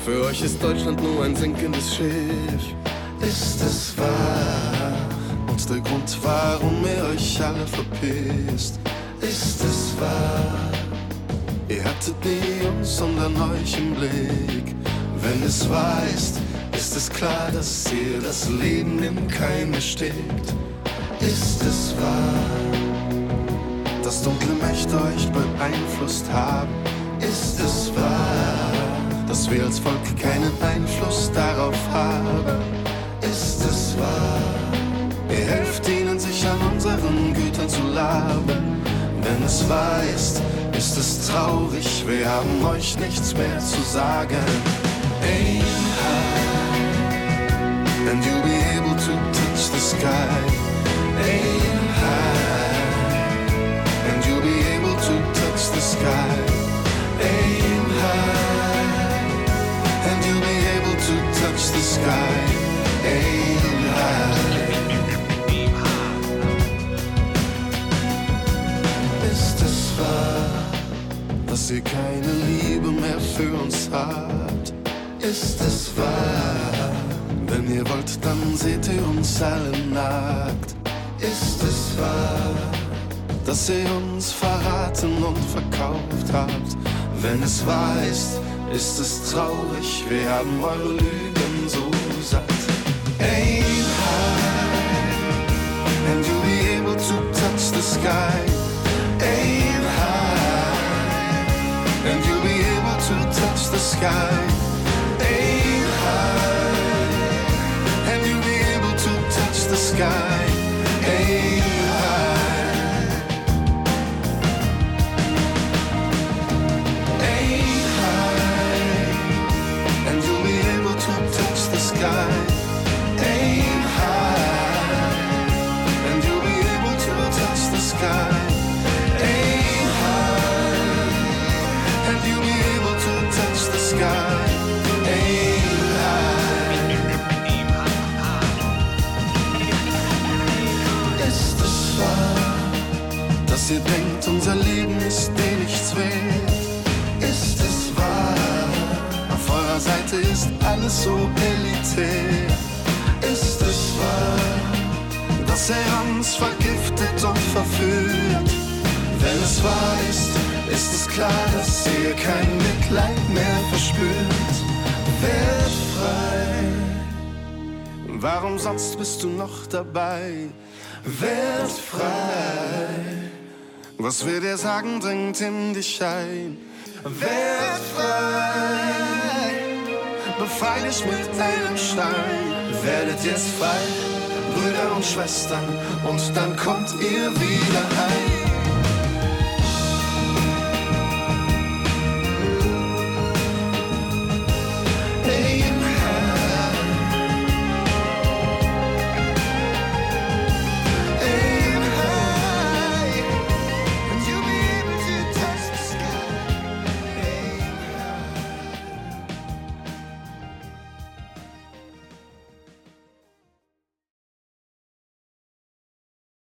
Für euch ist Deutschland nur ein sinkendes Schiff. Ist es wahr? Und der Grund, warum ihr euch alle verpisst. Ist es wahr? Ihr hattet nie uns, sondern euch im Blick. Wenn es wahr ist es klar, dass ihr das Leben im Keim erstickt. Ist es wahr, dass dunkle Mächte euch beeinflusst haben? Ist es wahr, dass wir als Volk keinen Einfluss darauf haben? Ist es wahr, ihr helft ihnen, sich an unseren Gütern zu laben? Wenn es wahr ist es traurig, wir haben euch nichts mehr zu sagen. Aim high, and you'll be able to touch the sky. Aim high, and you'll be able to touch the sky. Aim high, and you'll be able to touch the sky. Aim high. Ist es wahr, dass ihr keine Liebe mehr für uns habt? Ist es wahr? Wenn ihr wollt, dann seht ihr uns alle nackt. Ist es wahr, dass ihr uns verraten und verkauft habt? Wenn es wahr ist es traurig, wir haben eure Lügen so satt. Aim high, and you'll be able to touch the sky. Aim high, and you'll be able to touch the sky. Aim high, and you'll be able to touch the sky. Aim high. Aim high, and you'll be able to touch the sky. Aim high, and you'll be able to touch the sky. Aim high, and you'll be able to touch the sky. Aim high. Ist es wahr, dass ihr denkt, unser Leben ist dir nichts wert? Ist es wahr, auf eurer Seite ist alles so elitär? Ist es wahr, dass er uns vergiftet und verführt? Wenn es wahr ist es klar, dass ihr kein Mitleid mehr verspürt. Werd frei, warum sonst bist du noch dabei? Werd frei, was wir dir sagen, dringt in dich ein. Werd frei, befrei dich mit einem Stein. Werdet jetzt frei, Brüder und Schwestern, und dann kommt ihr wieder heim.